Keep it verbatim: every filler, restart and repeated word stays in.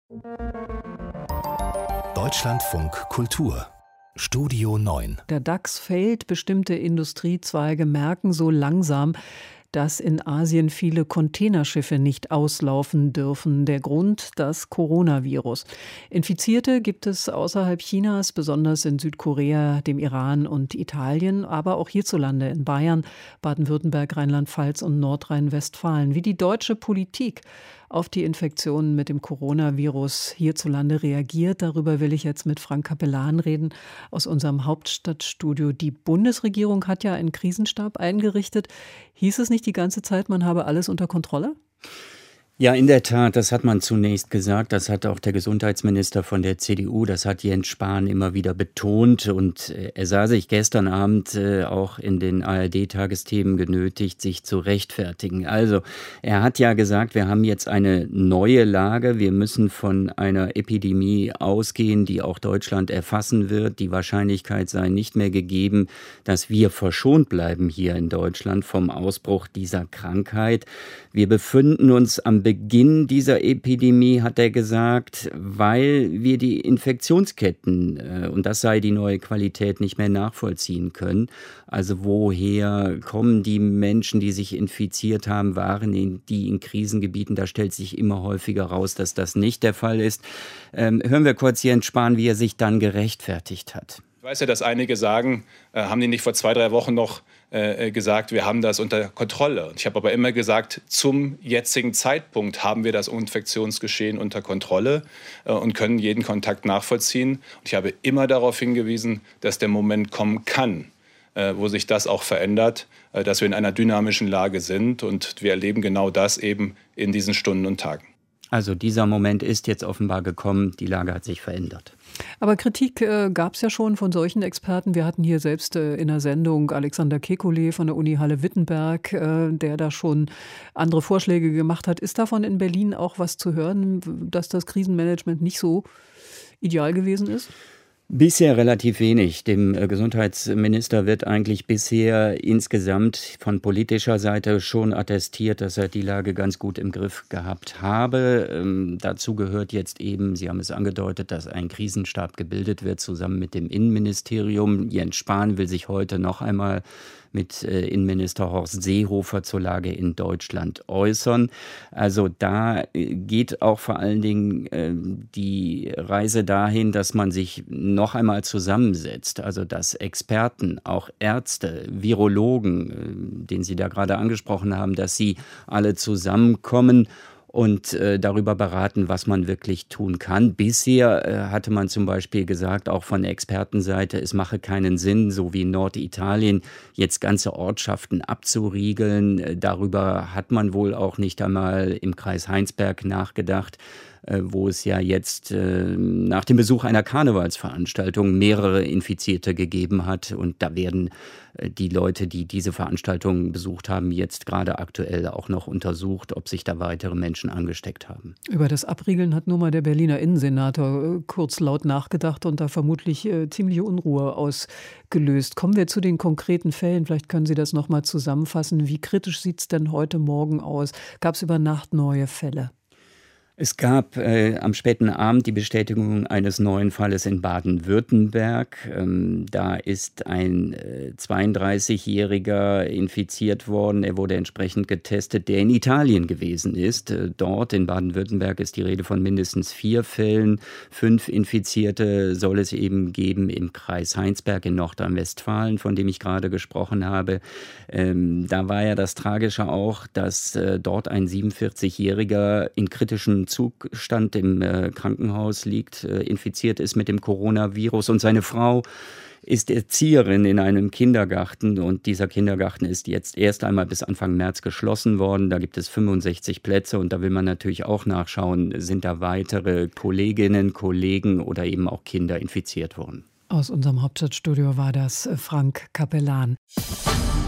Deutschlandfunk Kultur Studio neun. Der DAX fällt, bestimmte Industriezweige merken so langsam, dass in Asien viele Containerschiffe nicht auslaufen dürfen. Der Grund, das Coronavirus. Infizierte gibt es außerhalb Chinas, besonders in Südkorea, dem Iran und Italien, aber auch hierzulande in Bayern, Baden-Württemberg, Rheinland-Pfalz und Nordrhein-Westfalen. Wie die deutsche Politik auf die Infektionen mit dem Coronavirus hierzulande reagiert, darüber will ich jetzt mit Frank Capellan reden aus unserem Hauptstadtstudio. Die Bundesregierung hat ja einen Krisenstab eingerichtet. Hieß es nicht die ganze Zeit, man habe alles unter Kontrolle? Ja, in der Tat, das hat man zunächst gesagt, das hat auch der Gesundheitsminister von der C D U, das hat Jens Spahn immer wieder betont und er sah sich gestern Abend äh, auch in den A R D-Tagesthemen genötigt, sich zu rechtfertigen. Also, er hat ja gesagt, wir haben jetzt eine neue Lage, wir müssen von einer Epidemie ausgehen, die auch Deutschland erfassen wird. Die Wahrscheinlichkeit sei nicht mehr gegeben, dass wir verschont bleiben hier in Deutschland vom Ausbruch dieser Krankheit. Wir befinden uns am Beginn dieser Epidemie, hat er gesagt, weil wir die Infektionsketten, äh, und das sei die neue Qualität, nicht mehr nachvollziehen können. Also woher kommen die Menschen, die sich infiziert haben, waren in, die in Krisengebieten? Da stellt sich immer häufiger raus, dass das nicht der Fall ist. Ähm, hören wir kurz Jens Spahn, wie er sich dann gerechtfertigt hat. Ich weiß ja, dass einige sagen, äh, haben die nicht vor zwei, drei Wochen noch äh, gesagt, wir haben das unter Kontrolle. Ich habe aber immer gesagt, zum jetzigen Zeitpunkt haben wir das Infektionsgeschehen unter Kontrolle äh, und können jeden Kontakt nachvollziehen. Und ich habe immer darauf hingewiesen, dass der Moment kommen kann, äh, wo sich das auch verändert, äh, dass wir in einer dynamischen Lage sind. Und wir erleben genau das eben in diesen Stunden und Tagen. Also dieser Moment ist jetzt offenbar gekommen, die Lage hat sich verändert. Aber Kritik äh, gab es ja schon von solchen Experten. Wir hatten hier selbst äh, in der Sendung Alexander Kekulé von der Uni Halle-Wittenberg, äh, der da schon andere Vorschläge gemacht hat. Ist davon in Berlin auch was zu hören, dass das Krisenmanagement nicht so ideal gewesen ist? Bisher relativ wenig. Dem Gesundheitsminister wird eigentlich bisher insgesamt von politischer Seite schon attestiert, dass er die Lage ganz gut im Griff gehabt habe. Ähm, dazu gehört jetzt eben, Sie haben es angedeutet, dass ein Krisenstab gebildet wird, zusammen mit dem Innenministerium. Jens Spahn will sich heute noch einmal mit äh, Innenminister Horst Seehofer zur Lage in Deutschland äußern. Also da äh, geht auch vor allen Dingen äh, die Reise dahin, dass man sich noch einmal zusammensetzt. Also dass Experten, auch Ärzte, Virologen, äh, den Sie da gerade angesprochen haben, dass sie alle zusammenkommen und äh, darüber beraten, was man wirklich tun kann. Bisher äh, hatte man zum Beispiel gesagt, auch von der Expertenseite, es mache keinen Sinn, so wie in Norditalien, jetzt ganze Ortschaften abzuriegeln. Äh, darüber hat man wohl auch nicht einmal im Kreis Heinsberg nachgedacht, äh, wo es ja jetzt äh, nach dem Besuch einer Karnevalsveranstaltung mehrere Infizierte gegeben hat. Und da werden äh, die Leute, die diese Veranstaltung besucht haben, jetzt gerade aktuell auch noch untersucht, ob sich da weitere Menschen angesteckt haben. Über das Abriegeln hat nur mal der Berliner Innensenator kurz laut nachgedacht und da vermutlich äh, ziemliche Unruhe ausgelöst. Kommen wir zu den konkreten Fällen. Vielleicht können Sie das noch mal zusammenfassen. Wie kritisch sieht es denn heute Morgen aus? Gab es über Nacht neue Fälle? Es gab äh, am späten Abend die Bestätigung eines neuen Falles in Baden-Württemberg. Ähm, da ist ein äh, zweiunddreißigjähriger infiziert worden. Er wurde entsprechend getestet, der in Italien gewesen ist. Äh, dort in Baden-Württemberg ist die Rede von mindestens vier Fällen. Fünf Infizierte soll es eben geben im Kreis Heinsberg in Nordrhein-Westfalen, von dem ich gerade gesprochen habe. Ähm, da war ja das Tragische auch, dass äh, dort ein siebenundvierzigjähriger in kritischen Zustand im äh, Krankenhaus liegt, äh, infiziert ist mit dem Coronavirus und seine Frau ist Erzieherin in einem Kindergarten und dieser Kindergarten ist jetzt erst einmal bis Anfang März geschlossen worden. Da gibt es fünfundsechzig Plätze und da will man natürlich auch nachschauen, sind da weitere Kolleginnen, Kollegen oder eben auch Kinder infiziert worden. Aus unserem Hauptstadtstudio war das Frank Capellan.